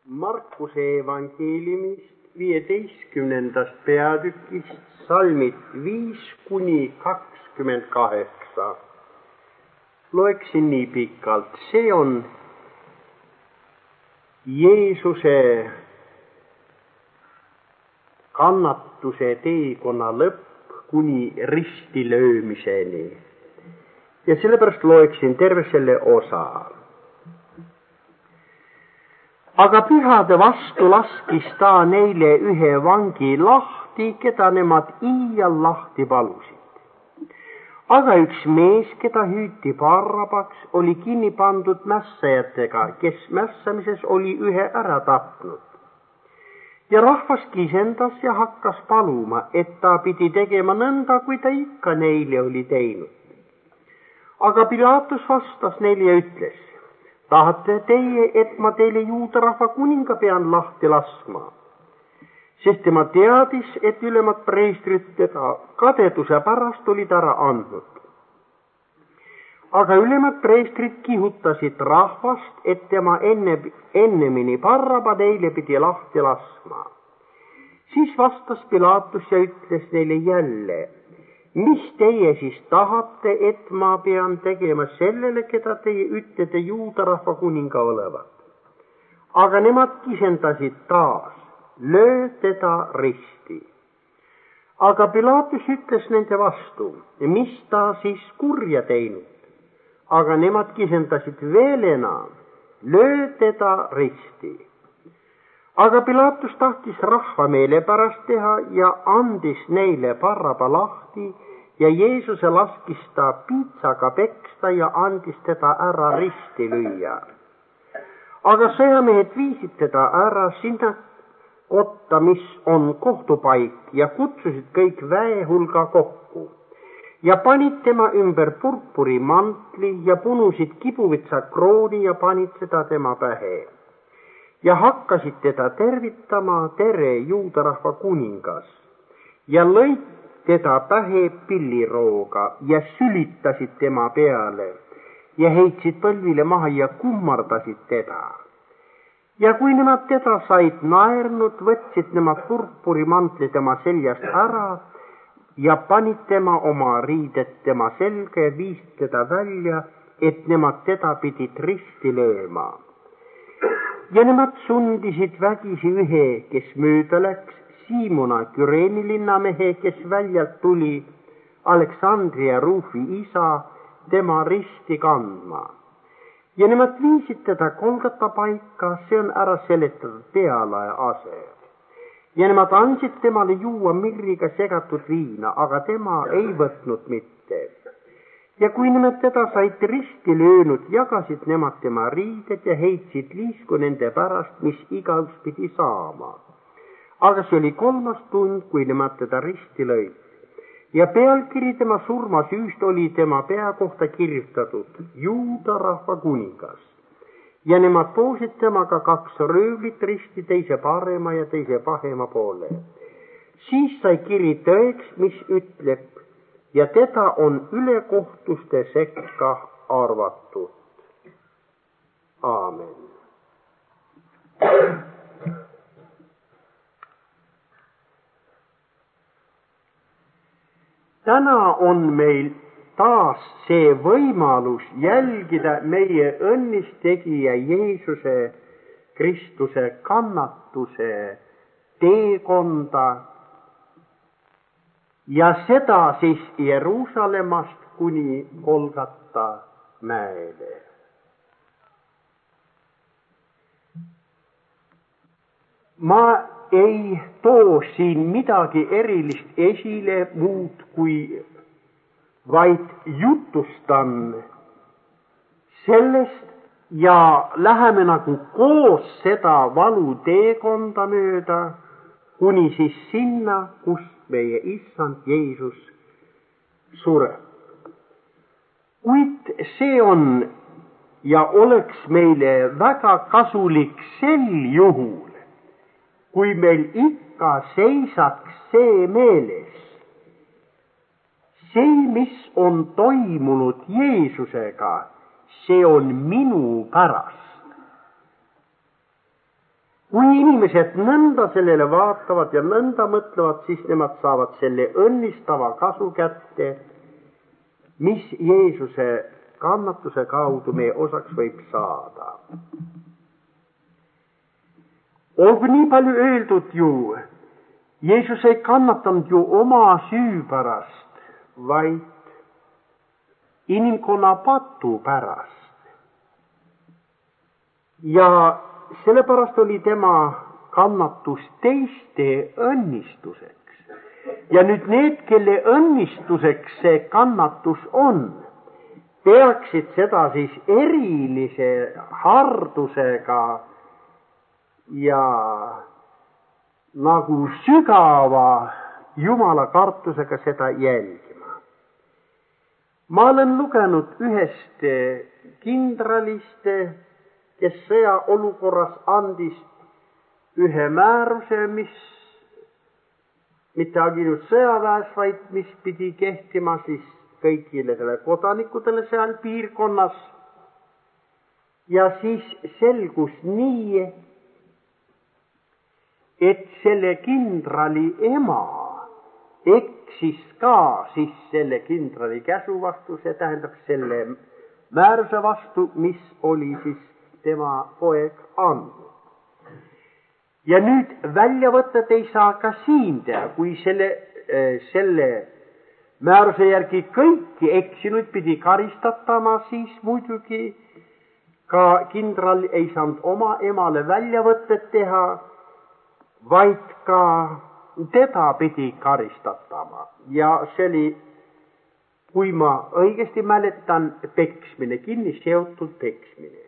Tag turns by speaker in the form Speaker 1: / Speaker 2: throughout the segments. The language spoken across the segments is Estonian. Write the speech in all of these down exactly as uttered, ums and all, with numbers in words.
Speaker 1: Markuse evangeeliumist viieteistkümnendast peatükist salmid viis kuni kakskümmend kaheksa. Loeksin nii pikalt. See on Jeesuse kannatuse teekonna lõpp kuni ristilöömiseni. Ja sellepärast loeksin terve selle osa. Aga pühade vastu laskis ta neile ühe vangi lahti, keda nemad iial lahti palusid. Aga üks mees, keda hüüti Barrabaks, oli kinni pandud mässajatega, kes mässamises oli ühe ära tapnud. Ja rahvas kisendas ja hakkas paluma, et ta pidi tegema nõnda, kui ta ikka neile oli teinud. Aga Pilatus vastas neile ja ütles: tahate teie, et ma teile juudarahva kuninga pean lahti laskma? Sest tema teadis, et ülemad preestrid teda kadeduse pärast olid ära andnud. Aga ülemad preestrid kihutasid rahvast, et tema enne, ennemini Barraba neile pidi lahti laskma. Siis vastas Pilatus ja ütles neile jälle: mis teie siis tahate, et ma pean tegema sellele, keda teie ütlete juudarahva kuninga olevat? Aga nemad kisendasid taas: löö teda risti. Aga Pilatus ütles nende vastu: mis ta siis kurja teinud? Aga nemad kisendasid veel enam: löö teda risti. Aga Pilatus tahtis rahva meele pärast teha ja andis neile Barraba lahti ja Jeesuse laskis ta piitsaga peksta ja andis teda ära risti lüüa. Aga sõjamehed viisid teda ära sinna kotta, mis on kohtupaik, ja kutsusid kõik väehulga kokku ja panid tema ümber purpuri mantli ja punusid kibuvitsa krooni ja panid seda tema pähe. Ja hakkasid teda tervitama: tere, juudarahva kuningas, ja lõid teda pähe pillirooga ja sülitasid tema peale ja heitsid põlvile maha ja kummardasid teda. Ja kui nemad teda said naernud, võtsid nemad purpurimantli tema seljast ära ja panid tema oma riidet tema selga ja viisid teda välja, et nemad teda pidid risti lööma. Ja nemad sundisid vägisi ühe, kes mööda läks, Siimona Küreeni linnamehe, kes väljalt tuli, Aleksandria Ruufi isa, tema risti kandma. Ja nemad viisid teda Golgata paika, see on ära seletatud pealae ase. Ja nemad andsid temale juua mirriga segatud viina, aga tema ei võtnud mitte. Ja kui nemad teda said risti löönud, jagasid nemad tema riided ja heitsid liisku nende pärast, mis igaüks pidi saama. Aga see oli kolmas tund, kui nemad teda risti lõid. Ja pealkiri tema surmasüüst oli tema pea kohta kirjutatud: juudarahva kuningas. Ja nemad toosid temaga kaks röövlit risti, teise parema ja teise pahema poole. Siis sai kiri tõeks, mis ütleb: ja teda on ülekohtuste sekka arvatud. Aamen. Täna on meil taas see võimalus jälgida meie õnnistegija Jeesuse Kristuse kannatuse teekonda, ja seda siis Jeruusalemmast kuni Golgata mäele. Ma ei too siin midagi erilist esile muud kui vaid jutustan sellest ja läheme nagu koos seda valu teekonda mööda kuni siis sinna, kus meie issand Jeesus sureb. Kuid see on ja oleks meile väga kasulik sel juhul, kui meil ikka seisaks see meeles. See, mis on toimunud Jeesusega, see on minu pärast. kui inimesed nõnda sellele vaatavad ja nõnda mõtlevad, siis nemad saavad selle õnnistava kasu kätte, mis Jeesuse kannatuse kaudu meie osaks võib saada. Olgu nii palju öeldud ju, Jeesus ei kannatanud ju oma süü pärast, vaid inimkonna patu pärast. Ja sellepärast oli tema kannatus teiste õnnistuseks. Ja nüüd need, kelle õnnistuseks see kannatus on, peaksid seda siis erilise hardusega ja nagu sügava Jumala kartusega seda jälgima. Ma olen lugenud ühest kindralist, kes sõjaolukorras andis ühe määruse, mis mitte ainult sõjaväes, vaid mis pidi kehtima siis kõigile kodanikudele seal piirkonnas. Ja siis selgus nii, et selle kindrali ema eksis ka siis selle kindrali käsu vastu, see tähendab selle määruse vastu, mis oli siis tema poeg andnud. Ja nüüd väljavõtet ei saa ka siin teha, kui selle, selle määruse järgi kõiki eksinuid pidi karistatama, siis muidugi ka kindral ei saanud oma emale väljavõtet teha, vaid ka teda pidi karistatama. Ja see oli, kui ma õigesti mäletan, peksmine, kinni seotud peksmine.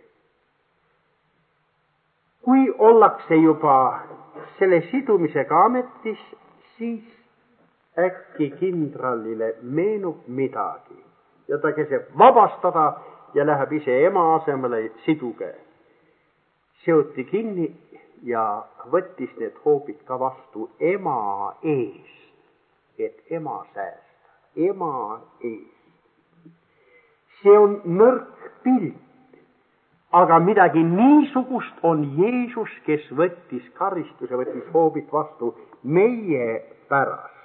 Speaker 1: Kui ollakse juba selle sidumisega ametis, siis äkki kindralile meenub midagi ja ta käsib vabastada ja läheb ise ema asemele siduge. Seoti kinni ja võttis need hoobid ka vastu ema eest, et ema säästa, ema eest. See on nõrk pilt. Aga midagi niisugust on Jeesus, kes võttis karistuse, võttis hoobid vastu meie pärast.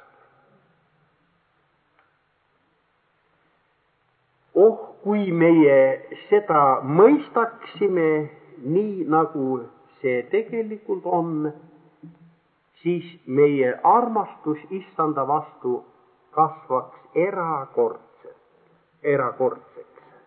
Speaker 1: Oh, kui meie seda mõistaksime nii, nagu see tegelikult on, siis meie armastus Issanda vastu kasvaks erakordselt, erakordseks.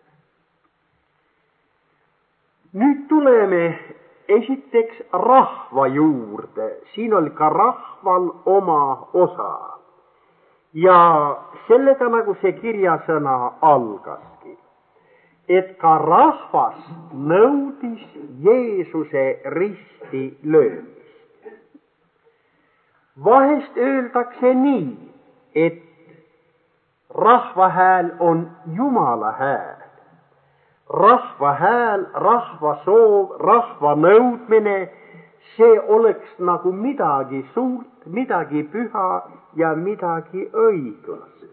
Speaker 1: Nüüd tuleme esiteks rahva juurde. Siin oli ka rahval oma osa. Ja sellega nagu see kirjasõna algaski, et ka rahvas nõudis Jeesuse risti löömist. Vahest öeldakse nii, et rahva hääl on Jumala hääl. Rahva hääl, rahva soov, rahva nõudmine, see oleks nagu midagi suurt, midagi püha ja midagi õiglast.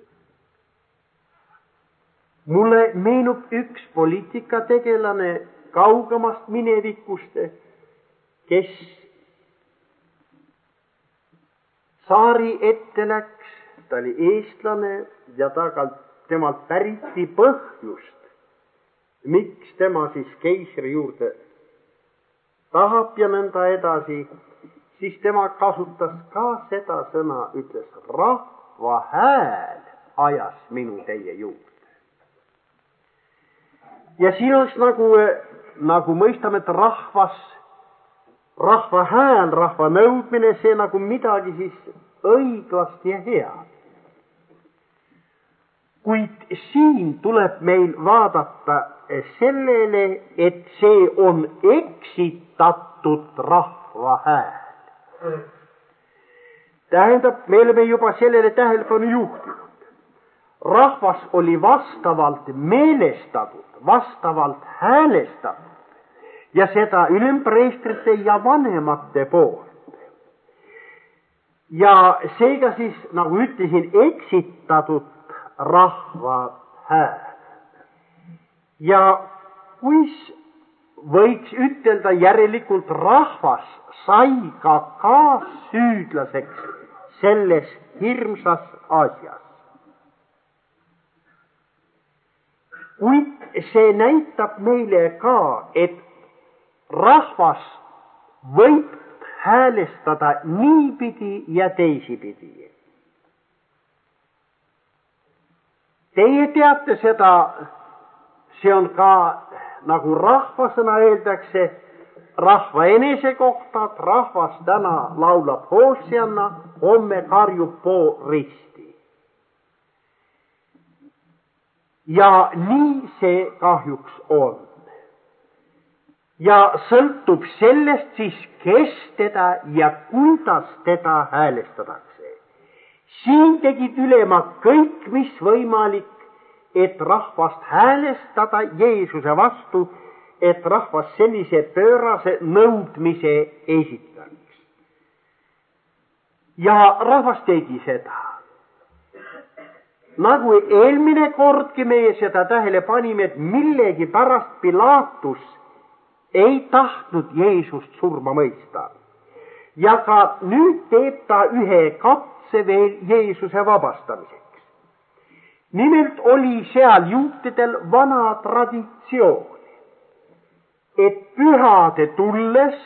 Speaker 1: Mulle meenub üks poliitikategelane kaugemast minevikust, kes saari ette läks, ta oli eestlane ja ta ka temalt päriti põhjust, miks tema siis keisri juurde tahab ja nõnda edasi, siis tema kasutas ka seda sõna, ütles rahva hääl ajas minu teie juurde. Ja siin oleks nagu, nagu mõistame, et rahvas, rahva hääl, rahva nõudmine, see nagu midagi siis õiglast ja head. Kuid siin tuleb meil vaadata sellele, et see on eksitatud rahva hääl. Tähendab, me oleme juba sellele tähelepanu juhtinud. Rahvas oli vastavalt meelestatud, vastavalt häälestatud ja seda ülempreestrite ja vanemate poolt. Ja seega siis, nagu ütlesin, eksitatud rahva hääl. Ja kui võiks ütelda järelikult rahvas sai ka kaassüüdlaseks selles hirmsas asjas. Kuid see näitab meile ka, et rahvas võib häälestada niipidi ja teisipidi. Teie teate seda, see on ka, nagu rahvasõna öeldakse, rahva enese kohta, et rahvas täna laulab hoosianna, homme karjub poo risti. Ja nii see kahjuks on. Ja sõltub sellest siis, kes teda ja kuidas teda häälestatakse. Siin tegid ülemad kõik, mis võimalik, et rahvast häälestada Jeesuse vastu, et rahvas sellise pöörase nõudmise esitaks. Ja rahvas tegi seda. Nagu eelmine kordki meie seda tähele panime, et millegi pärast Pilaatus ei tahtnud Jeesust surma mõista. Ja ka nüüd teeb ta ühe katse veel Jeesuse vabastamiseks. Nimelt oli seal juutidel vana traditsioon, et pühade tulles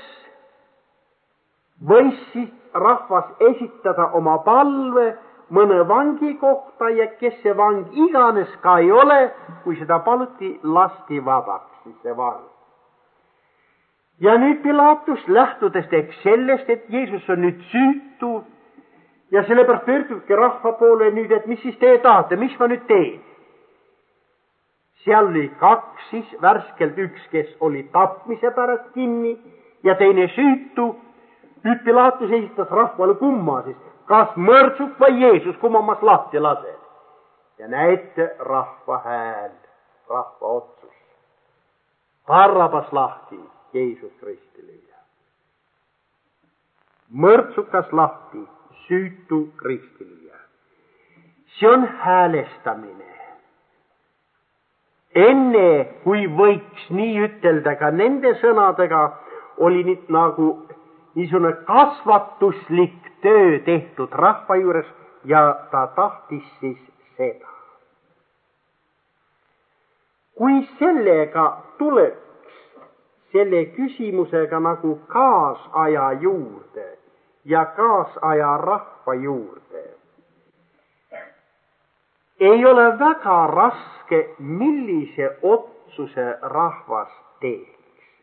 Speaker 1: võis siis rahvas esitada oma palve mõne vangi kohta ja kes see vang iganes ka ei ole, kui seda paluti, lasti vabaks siis see vang. Ja nüüd Pilaatus lähtudes teeks sellest, et Jeesus on nüüd süütu ja sellepärast pöördubki rahva poole nüüd, et mis siis teie tahate, mis ma nüüd teen? Seal oli kaks siis värskelt, üks, kes oli tapmise pärast kinni ja teine süütu. Nüüd Pilaatus esitas rahvale kumma siis, kas mõrtsuk või Jeesus, kumma mas lahti lase. Ja näete rahva hääl, rahva otsus. Barrabas lahti Jeesus Kristile. Mõrtsukas lahti, süütu Kristile. See on häälestamine. Enne, kui võiks nii ütelda ka nende sõnadega, oli nüüd nagu niisugune kasvatuslik töö tehtud rahva juures ja ta tahtis siis seda. Kui sellega tuleks selle küsimusega nagu kaasaja juurde ja kaasaja rahva juurde, ei ole väga raske, millise otsuse rahvas teeks.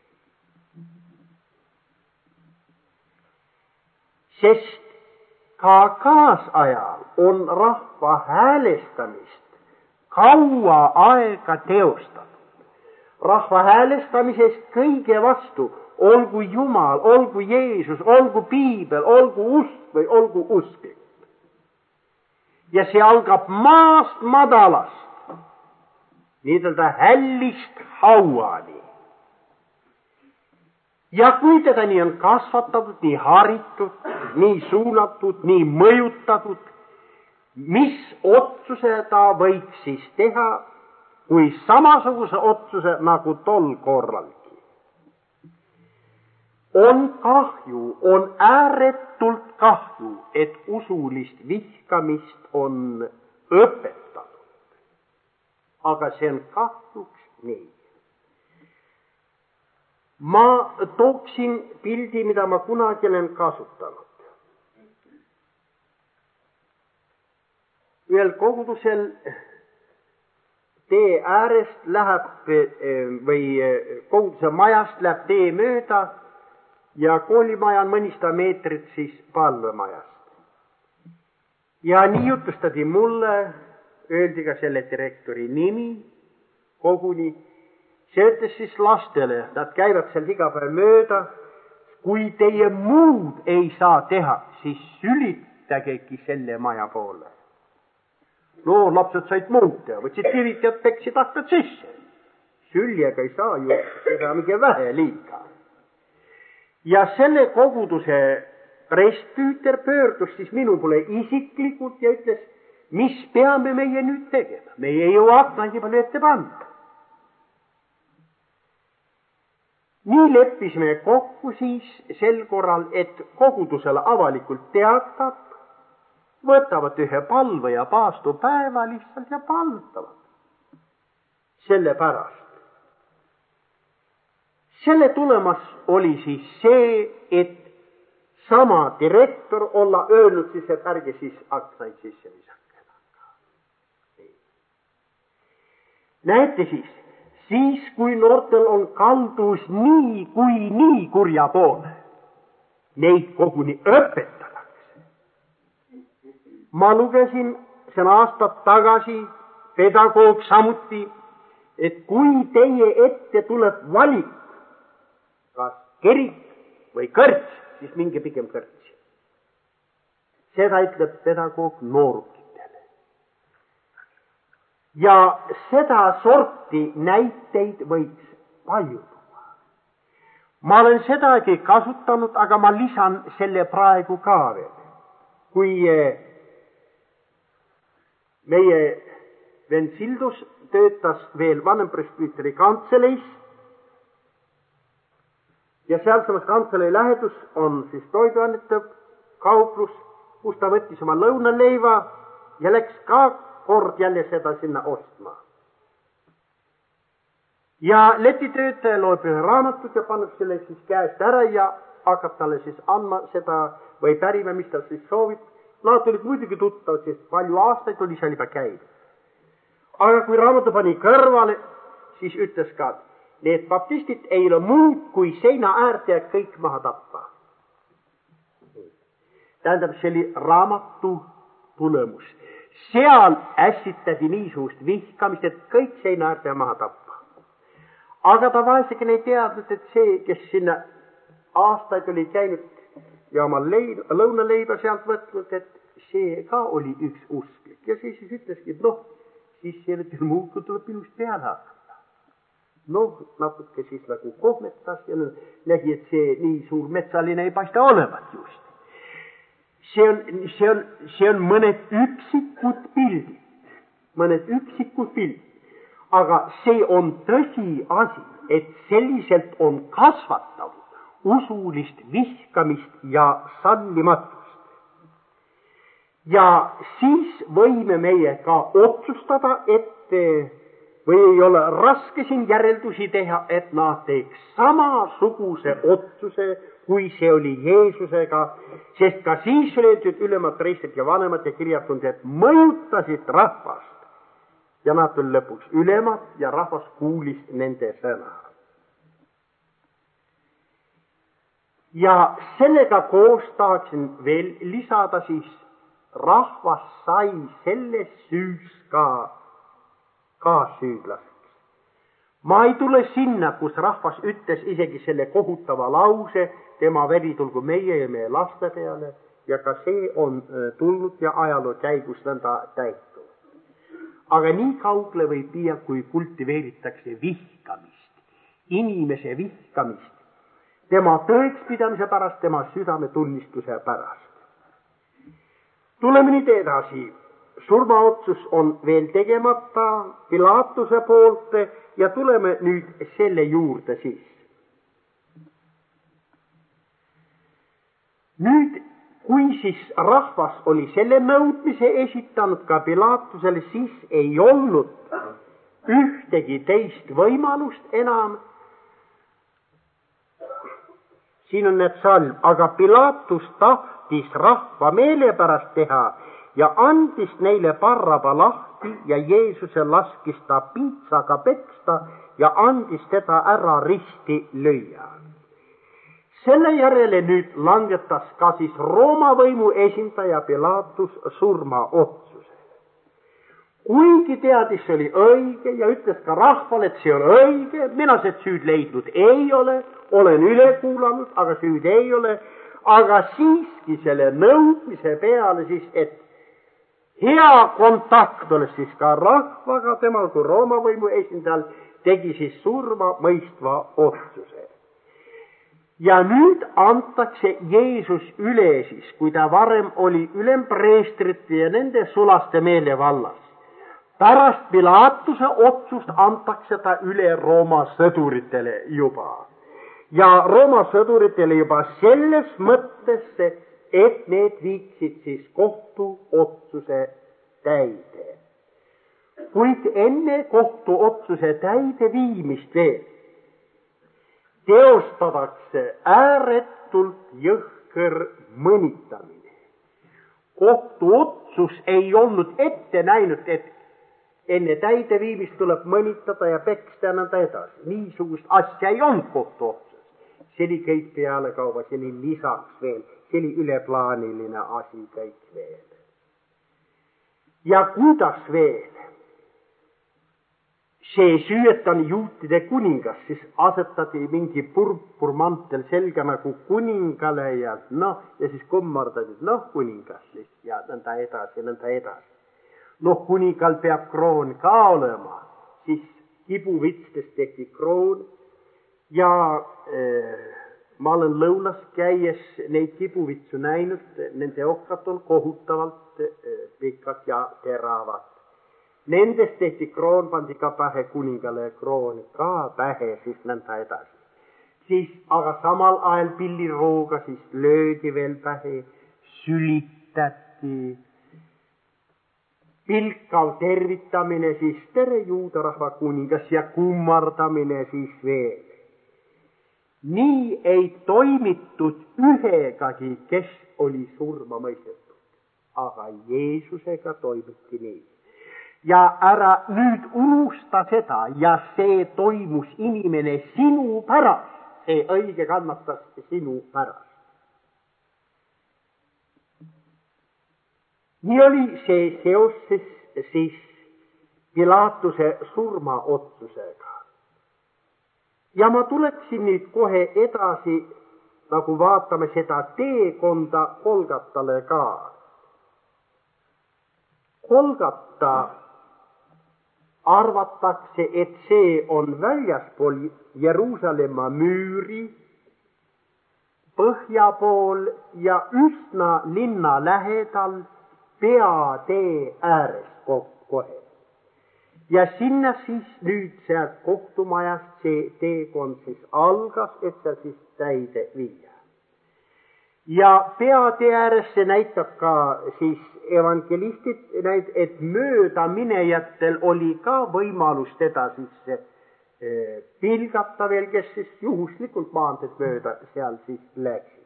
Speaker 1: Sest ka kaasajal on rahva häälestamist kaua aega teostatud. Rahva häälestamisest kõige vastu, olgu Jumal, olgu Jeesus, olgu Piibel, olgu usk või olgu usklik. Ja see algab maast madalast, nii-öelda hällist hauani. Ja kui teda nii on kasvatatud, nii haritud, nii suunatud, nii mõjutatud, mis otsuse ta võiks siis teha, kui samasuguse otsuse nagu tol korralgi. On kahju, on ääretult kahju, et usulist vihkamist on õpetatud. Aga see on kahjuks nii. Ma tooksin pildi, mida ma kunagi olen kasutanud. Ühel kogudusel tee äärest läheb või koguduse majast läheb tee mööda ja koolimaja on mõnista meetrit siis palvemajast. Ja nii jutustati mulle, öeldi ka selle direktori nimi koguni. See ütles siis lastele, nad käivad seal iga päev mööda, kui teie muud ei saa teha, siis sülitagegi selle maja poole. No lapsed said muud teha, võtsid kivid ja peksid aknad sisse. Süljega ei saa ju, seda mingi vähe liiga. Ja selle koguduse prestpüüter pöördus siis minu poole isiklikult ja ütles, mis peame meie nüüd tegema, meie ei jõua aknad nii palju ette panna. nii leppisime kokku siis sel korral, et kogudusele avalikult teatab, võtavad ühe palve ja paastupäeva lihtsalt ja palvetavad. Sellepärast. Selle tulemas oli siis see, et sama direktor olla öelnud siis, et ärge siis aknaid sisse visake. Näete siis, siis kui noortel on kaldus nii kui nii kurja poole, neid koguni õpetatakse. Ma lugesin sen aastat tagasi, pedagoog samuti, et kui teie ette tuleb valik, kas kerik või kõrts, siis minge pigem kõrtsi. Seda ütleb pedagoog noorukitele. Ja seda sorti näiteid võiks palju tuua. Ma olen sedagi kasutanud, aga ma lisan selle praegu ka veel. Kui meie vend Sildus töötas veel vanempresbüteri kantseleis, ja sealsamas kantseli lähedus on siis toiduannetav kauplus, kus ta võttis oma lõunaleiva ja läks ka kord jälle seda sinna ostma. Ja letitöötaja loeb ühe raamatut ja paneb selle siis käest ära ja hakkab talle siis andma seda või pärima, mis ta siis soovib. Nad olid muidugi tuttavad, sest palju aastaid oli seal juba käinud. Aga kui raamatu pani kõrvale, siis ütles ka, need baptistid ei ole muud kui seina äärde ja kõik maha tappa. Tähendab, see oli raamatu tulemus. Seal ässitati niisugust vihkamist, et kõik seina äärde ja maha tappa. Aga ta vaesegi ei teadnud, et see, kes sinna aastaid oli käinud ja oma leib, lõunaleiba sealt võtnud, et see ka oli üks usklik. Ja siis, siis ütleski, et noh, siis see oli muud, kui tuleb minust peale hakata. Noh, natuke siis nagu kohmetas ja nägi, et see nii suur metsaline ei paista olevat just. See on, see on, see on mõned üksikud pildid, mõned üksikud pildid, aga see on tõsi asi, et selliselt on kasvatanud usulist vihkamist ja sallimatust. Ja siis võime meie ka otsustada, et või ei ole raske siin järeldusi teha, et nad teeks samasuguse otsuse, kui see oli Jeesusega, sest ka siis olid ülemad preestrid ja vanemad ja kirjatund, et mõjutasid rahvast. Ja nad olid lõpuks ülemad ja rahvas kuulis nende sõna. Ja sellega koos tahaksin veel lisada siis, rahvas sai selles süüs ka kaassüüdlaseks. Ma ei tule sinna, kus rahvas ütles isegi selle kohutava lause, tema veri tulgu meie ja meie laste peale, ja ka see on tulnud ja ajaloo käigus nõnda täitud. Aga nii kaugle võib viia, kui kultiveeritakse vihkamist, inimese vihkamist, tema tõekspidamise pärast, tema südametunnistuse pärast. Tuleme nüüd edasi. Surmaotsus on veel tegemata Pilaatuse poolt ja tuleme nüüd selle juurde siis. Nüüd, kui siis rahvas oli selle nõudmise esitanud ka Pilaatusele, siis ei olnud ühtegi teist võimalust enam. Siin on need salm, aga Pilaatus tahtis rahva meele pärast teha ja andis neile Barraba lahti ja Jeesuse laskis ta piitsaga peksta ja andis teda ära risti lüüa. Selle järele nüüd langetas ka siis Rooma võimu esindaja Pilaatus surmaotsuse. Kuigi teadis, see oli õige ja ütles ka rahvale, et see on õige, mina see süüd leidnud ei ole, olen üle kuulanud, aga süüd ei ole, aga siiski selle nõudmise peale siis, et hea kontakt oleks siis ka rahvaga, temal kui Rooma võimu esindajal tegi siis surma mõistva otsuse. Ja nüüd antakse Jeesus üle siis, kui ta varem oli ülempreestrite ja nende sulaste meelevallas. Pärast Pilaatuse otsust antakse ta üle Rooma sõduritele juba. ja Rooma sõduritele juba selles mõttes, et need viiksid siis kohtuotsuse täide. Kuid enne kohtuotsuse täide viimist veel teostatakse ääretult jõhker mõnitamine. Kohtuotsus ei olnud ette näinud, et enne täideviimist tuleb mõnitada ja peksta ja nõnda edasi. Niisugust asja ei olnud kohtuotsus. See oli kõik pealekauba, see oli lisaks veel, see oli üleplaaniline asi kõik veel. Ja kuidas veel? See süüetani juutide kuningas, siis asetati mingi purpurmantel selga nagu kuningale ja noh, ja siis kummardati, noh kuningas siis ja nõnda edasi, nõnda edasi. Noh, kuningal peab kroon ka olema, siis kibuvitstest tehti kroon ja eh, ma olen lõunas käies neid kibuvitsu näinud, nende okkad on kohutavalt eh, pikad ja teravad. Nendest tehti kroon, pandi ka pähe kuningale kroon, ka pähe, siis nõnda edasi. Siis, aga samal ajal pillirooga siis löödi veel pähe, sülitati, pilkav tervitamine, siis tere juudarahva kuningas ja kummardamine siis veel. Nii ei toimitud ühegagi, kes oli surma mõistetud, aga Jeesusega toimiti nii. Ja ära nüüd unusta seda ja see toimus inimene sinu pärast, see õige kannatas sinu pärast. Nii oli see seoses siis Pilaatuse surmaotsusega. Ja ma tuleksin nüüd kohe edasi, nagu vaatame seda teekonda Golgatale ka. Golgata arvatakse, et see on väljaspool Jeruusalemma müüri, põhja pool ja üsna linna lähedal peatee ääres kohe. Ja sinna siis nüüd sealt kohtumajast see teekond siis algas, et seal siis täide viia. Ja peatee ääres see näitab ka siis evangelistid, et mööda minejatel oli ka võimalus teda siis pilgata veel, kes siis juhuslikult maanteed mööda seal siis läksid.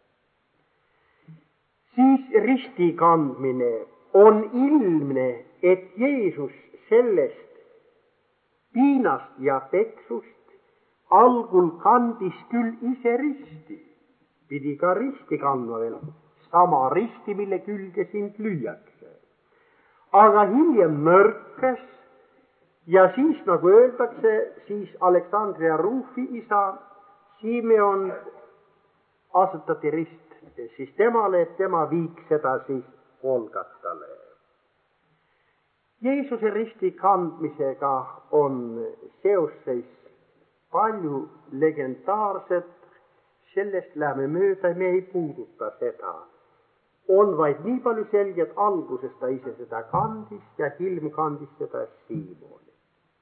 Speaker 1: Siis risti kandmine on ilmne, et Jeesus sellest piinast ja peksust algul kandis küll ise risti, pidi ka risti kandma veel, sama risti, mille külge sind lüüakse. Aga hiljem nõrkes ja siis, nagu öeldakse, siis Aleksandria Ruufi isa Simeon asetati rist siis temale, et tema viiks seda siis Golgatale. Jeesuse risti kandmisega on seoses palju legendaarset, sellest läheme mööda, me ei puuduta seda. On vaid nii palju selge, et alguses ta ise seda kandis ja hiljem kandis seda Siimoni.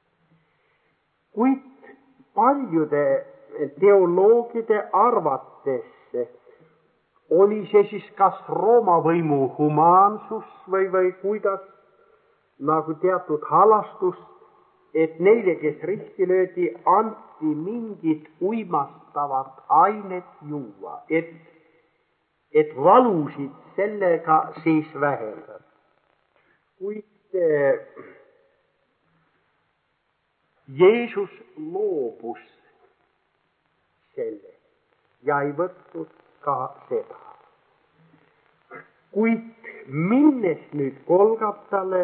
Speaker 1: Kuid paljude teoloogide arvates oli see siis kas Rooma võimu humaansus või, või kuidas nagu teatud halastus, et neile, kes risti löödi, anti mingit uimastavat ainet juua, et, et valusid sellega siis vähendada. Kuid eh, Jeesus loobus selle ja ei võtnud ka seda. Kuid minnes nüüd Golgatale,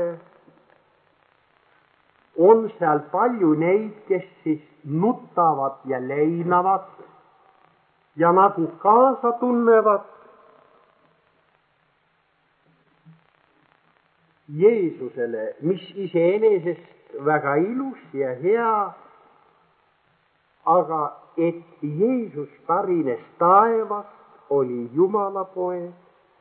Speaker 1: on seal palju neid, kes siis nutavad ja leinavad ja nagu kaasa tunnevad Jeesusele, mis iseenesest väga ilus ja hea, aga et Jeesus pärines taevast, oli Jumala poeg,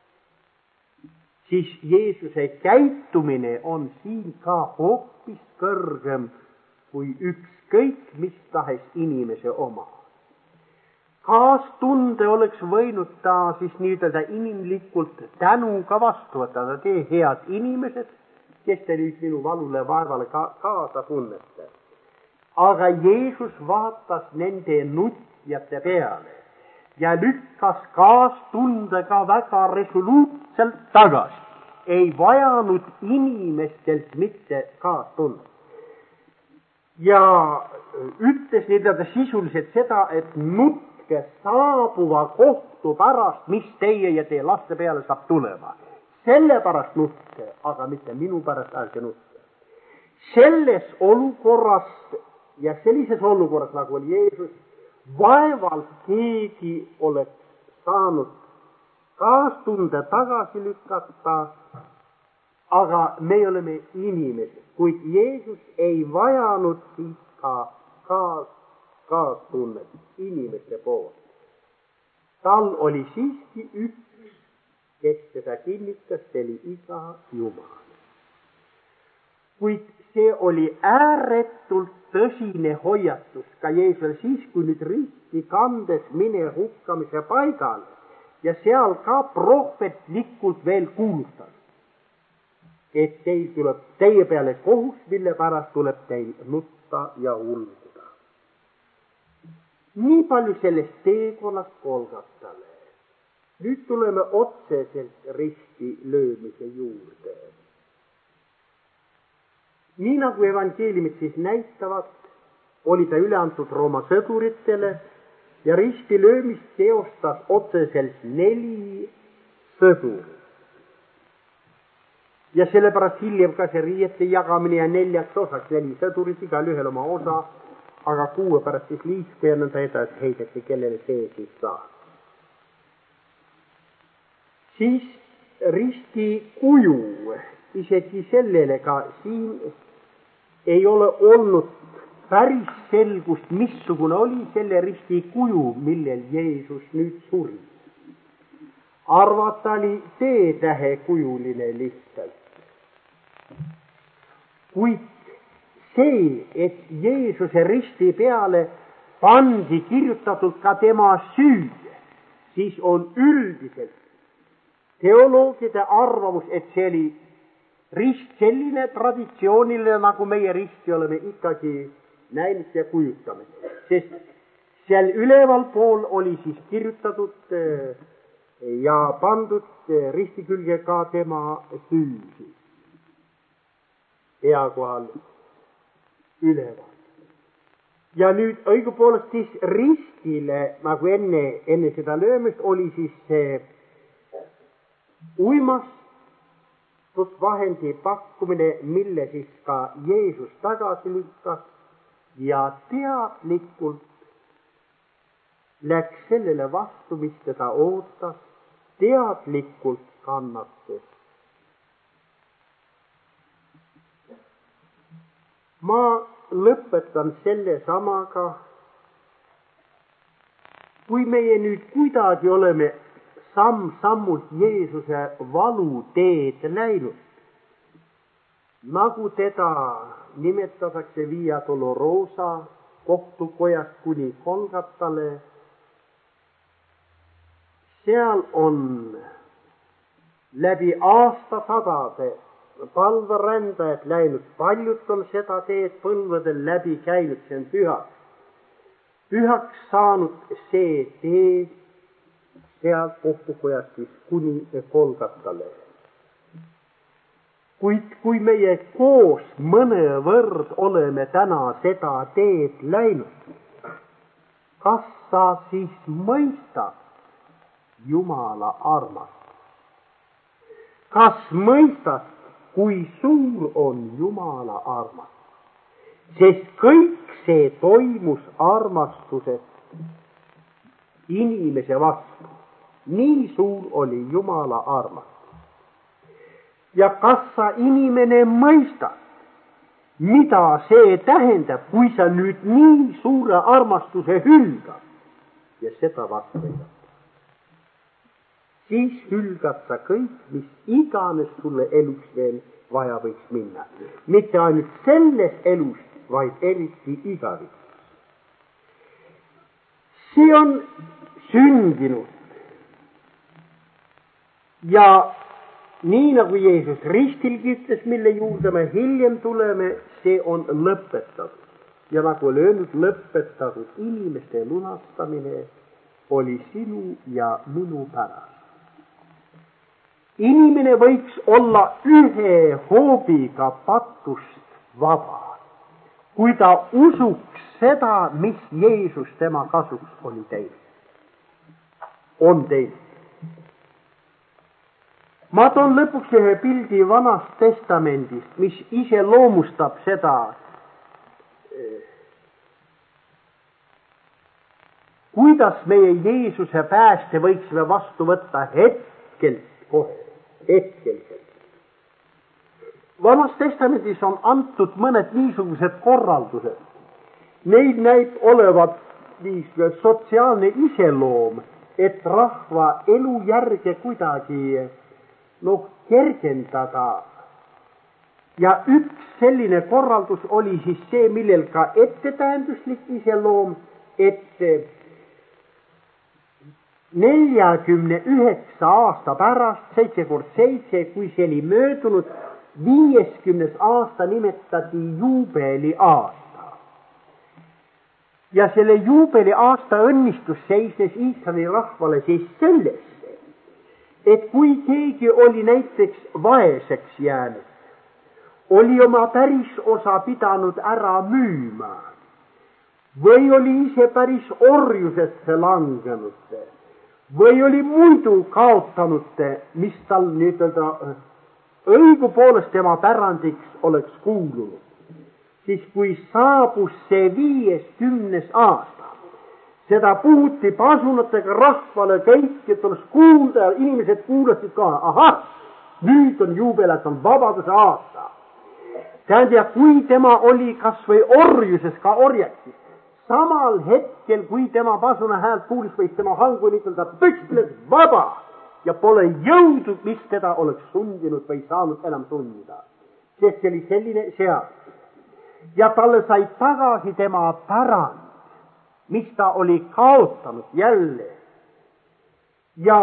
Speaker 1: siis Jeesuse käitumine on siin ka hoopis kõrgem kui ükskõik mis tahes inimese oma. kaastunde oleks võinud ta siis nii-ütelda inimlikult tänuga vastu võtta, te head inimesed, kes te nüüd minu valule vaevale ka, kaasa tunnete. Aga Jeesus vaatas nende nutjate peale ja lükkas kaastundega väga resoluutselt tagasi. Ei vajanud inimestelt mitte kaastunnet. Ja ütles nii-ütelda sisuliselt seda, et nutt saabuva kohtu pärast, mis teie ja teie laste peale saab tulema. Sellepärast nutke, aga mitte minu pärast ärge nutke. Selles olukorras ja sellises olukorras, nagu oli Jeesus, vaevalt keegi oleks saanud kaastunde tagasi lükata, aga me oleme inimesed, kuid Jeesus ei vajanud siis ka kaas kaastunnet inimeste poolt. Tal oli siiski üks, kes seda kinnitas, see oli isa Jumal. Kuid see oli ääretult tõsine hoiatus ka Jeesusel siis, kui nüüd risti kandes mine hukkamise paigale ja seal ka prohvetlikult veel kuulutas, et teil tuleb teie peale kohus, mille pärast tuleb teil nutta ja ulguda. Nii palju sellest teekonnast Golgatale. Nüüd tuleme otseselt risti löömise juurde. Nii nagu evangeeliumid siis näitavad, oli ta üle antud Rooma sõduritele ja risti löömist teostas otseselt neli sõdurit. Ja sellepärast hiljem ka see riiete jagamine ja neljaks osaks, neli sõdurit, igal ühel oma osa, aga kuue pärast siis liiske ja nõnda edasi heideti, kellele see siis saab. Siis risti kuju, isegi sellele ka siin ei ole olnud päris selgust, missugune oli selle risti kuju, millel Jeesus nüüd suri. Arvata oli T-tähe kujuline lihtsalt. Kuid see, et Jeesuse risti peale pandi kirjutatud ka tema süü, siis on üldiselt teoloogide arvamus, et see oli rist selline traditsiooniline, nagu meie risti oleme ikkagi näinud ja kujutame. Sest seal üleval pool oli siis kirjutatud ja pandud risti külge ka tema süü. Pea kohal üleval. Ja nüüd õigupoolest siis ristile, nagu enne, enne seda löömist, oli siis see uimastusvahendi pakkumine, mille siis ka Jeesus tagasi lükkas ja teadlikult läks sellele vastu, mis teda ootas, teadlikult kannates. Ma lõpetan selle samaga, kui meie nüüd kuidagi oleme samm-sammult Jeesuse valuteed läinud, nagu teda nimetatakse Via Dolorosa kohtukojast kuni Golgatale, seal on läbi aastasadade palverändajad läinud, paljud on seda teed põlvedel läbi käinud, see on pühaks. Pühaks saanud see tee seal kohtukojast siis kuni Golgatale. Kuid kui meie koos mõnevõrd oleme täna seda teed läinud, kas sa siis mõistad Jumala armastust? Kas mõistad, kui suur on Jumala armastus? Sest kõik see toimus armastusest inimese vastu. Nii suur oli Jumala armastus. Ja kas sa inimene mõistad, mida see tähendab, kui sa nüüd nii suure armastuse hülgad ja seda vastu võidad? Siis hülgad sa kõik, mis iganes sulle elus veel vaja võiks minna. Mitte ainult selles elus, vaid eriti igavikus. see on sündinud. Ja nii nagu Jeesus ristilgi ütles, mille juurde me hiljem tuleme, see on lõpetatud. Ja nagu oli öelnud, lõpetatud inimeste lunastamine oli sinu ja minu pärast. Inimene võiks olla ühe hoobiga patust vaba, kui ta usuks seda, mis Jeesus tema kasuks oli teinud. On teinud. Ma toon lõpuks ühe pildi Vanast Testamendist, mis iseloomustab seda, kuidas meie Jeesuse pääste võiksime vastu võtta hetkelt kohe, hetkelt. Vanas Testamendis on antud mõned niisugused korraldused. Neid näib olevat niisugune sotsiaalne iseloom, et rahva elujärge kuidagi noh, kergendada. Ja üks selline korraldus oli siis see, millel ka ettetähenduslik iseloom, et neljakümne üheksa aasta pärast, seitse kord seitse, kui see oli möödunud, viieskümnes aasta nimetati juubeli aasta. Ja selle juubeli aasta õnnistus seisnes Iisraeli rahvale siis sellesse, et kui keegi oli näiteks vaeseks jäänud, oli oma päris osa pidanud ära müüma või oli ise päris orjusesse langenud või oli muidu kaotanud, mis tal nüüd õigupoolest tema pärandiks oleks kuulunud, siis kui saabus see viieskümnes aasta, seda puhuti pasunatega rahvale kõik, et oleks kuulda ja inimesed kuulasid ka, ahah, nüüd on juubelaks, on vabaduse aasta. Tähendab, kui tema oli kas või orjuses ka orjaksis, samal hetkel, kui tema pasuna häält kuulis, võis tema hangu niitelda püstiles vaba ja pole jõudu, mis teda oleks sundinud või saanud enam sundida. Sest see oli selline seadus. Ja talle sai tagasi tema pärand, mis ta oli kaotanud jälle. Ja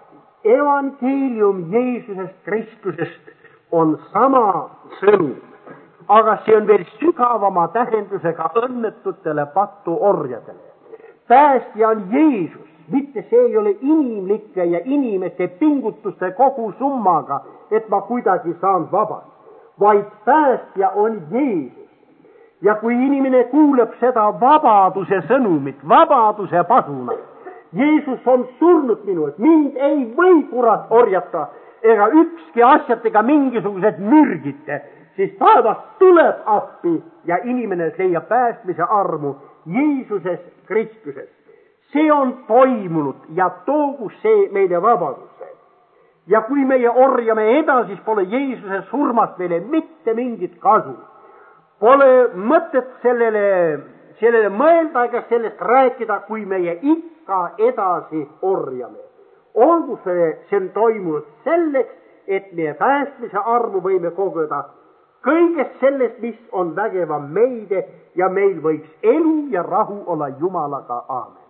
Speaker 1: evangeelium Jeesusest Kristusest on sama sõnum, aga see on veel sügavama tähendusega õnnetutele patuorjadele. Päästja on Jeesus, mitte see ei ole inimlike ja inimeste pingutuste kogu summaga, et ma kuidagi saan vabalt, vaid päästja on Jeesus. Ja kui inimene kuuleb seda vabaduse sõnumit, vabaduse pasuna, Jeesus on surnud minu, et mind ei või kurat orjata ega ükski asjad ega mingisugused mürgite, siis taevast tuleb appi ja inimene leiab päästmise armu Jeesuses Kristuses. See on toimunud ja toogu see meile vabaduse. Ja kui meie orjame edasi, siis pole Jeesuse surmast meile mitte mingit kasu. Pole mõtet sellele, sellele mõelda ega sellest rääkida, kui meie ikka edasi orjame. Olgu see, see on toimunud selleks, et meie päästmise armu võime kogeda kõigest sellest, mis on vägevam meide ja meil võiks elu ja rahu olla Jumalaga. Aamen.